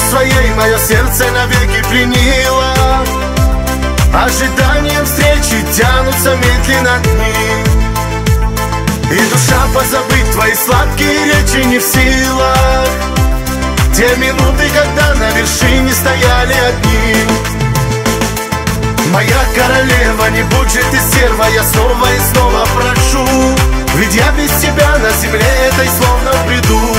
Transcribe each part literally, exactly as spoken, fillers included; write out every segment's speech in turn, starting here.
своей мое сердце навеки пленило. Ожиданием встречи тянутся медленно дни, и душа позабыть твои сладкие речи не в силах. Те минуты, когда на вершине стояли одни. Моя королева, не будь же ты стерва, я снова и снова прошу, ведь я без тебя на земле этой словно в бреду.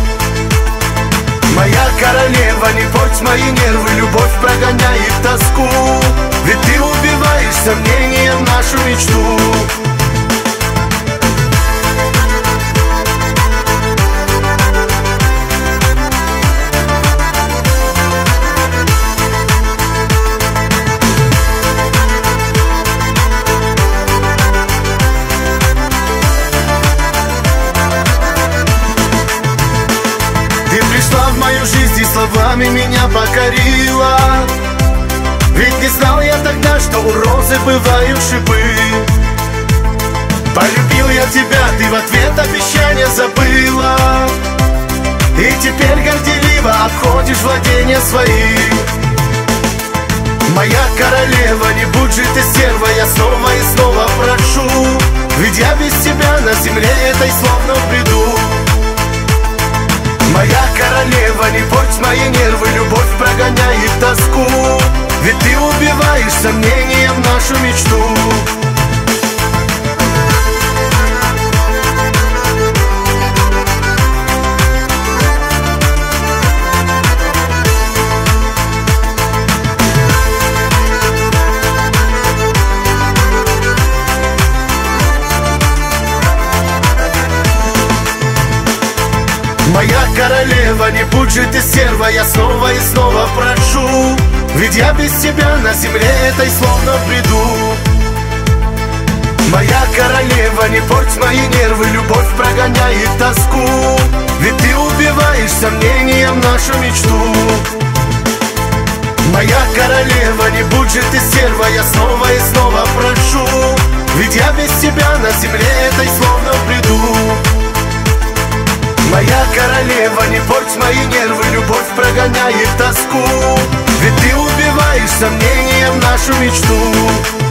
Моя королева, не порть мои нервы, любовь прогоняет тоску, ведь ты убиваешь сомнением нашу мечту. В мою жизнь и словами меня покорила, ведь не знал я тогда, что у розы бывают шипы. Полюбил я тебя, ты в ответ обещания забыла, и теперь горделиво обходишь владения свои. Моя королева, не будь же ты стерва, я снова и снова прошу, ведь я без тебя на земле этой словно в бреду. Моя королева, не порть мои нервы, любовь прогоняет тоску, ведь ты убиваешь сомнением нашу мечту. Моя королева, не будь же ты стерва, я снова и снова прошу, ведь я без тебя на земле этой словно в бреду. Моя королева, не порть мои нервы, любовь прогоняет тоску, ведь ты убиваешь сомнением нашу мечту. Моя королева, не будь же ты стерва, я снова и снова прошу, ведь я без тебя на земле этой словно в бреду. Моя королева, не порть мои нервы, любовь прогоняет тоску, ведь ты убиваешь сомнением нашу мечту.